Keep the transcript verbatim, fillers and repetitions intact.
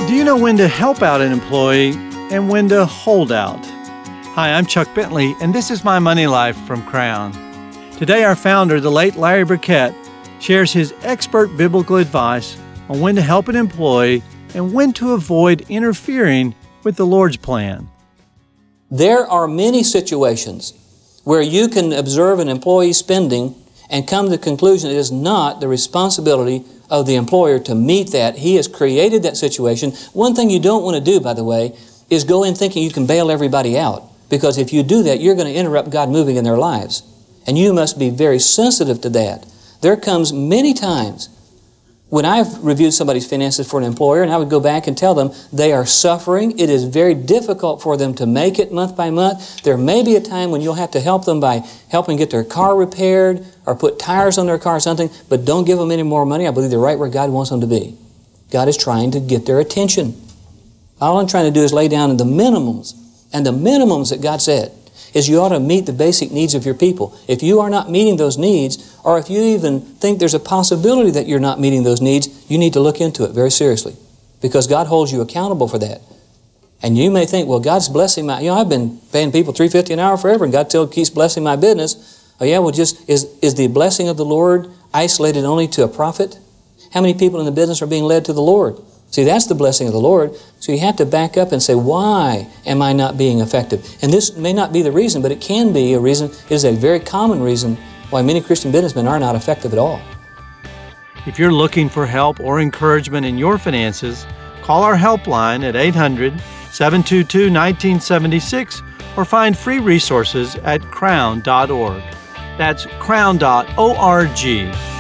Do you know when to help out an employee and when to hold out? Hi, I'm Chuck Bentley, and this is My Money Life from Crown. Today, our founder, the late Larry Burkett, shares his expert biblical advice on when to help an employee and when to avoid interfering with the Lord's plan. There are many situations where you can observe an employee spending and come to the conclusion it is not the responsibility of the employer to meet that. He has created that situation. One thing you don't want to do, by the way, is go in thinking you can bail everybody out. Because if you do that, you're going to interrupt God moving in their lives. And you must be very sensitive to that. There comes many times when I've reviewed somebody's finances for an employer, and I would go back and tell them they are suffering. It is very difficult for them to make it month by month. There may be a time when you'll have to help them by helping get their car repaired or put tires on their car or something, but don't give them any more money. I believe they're right where God wants them to be. God is trying to get their attention. All I'm trying to do is lay down the minimums, and the minimums that God said is you ought to meet the basic needs of your people. If you are not meeting those needs, or if you even think there's a possibility that you're not meeting those needs, you need to look into it very seriously, because God holds you accountable for that. And you may think, well, God's blessing my, you know, I've been paying people three dollars and fifty cents an hour forever, and God still keeps blessing my business. Oh yeah, well, just, is, is the blessing of the Lord isolated only to a prophet? How many people in the business are being led to the Lord? See, that's the blessing of the Lord. So you have to back up and say, why am I not being effective? And this may not be the reason, but it can be a reason. It is a very common reason why many Christian businessmen are not effective at all. If you're looking for help or encouragement in your finances, call our helpline at eight hundred, seven two two, one nine seven six or find free resources at crown dot org. That's crown dot org.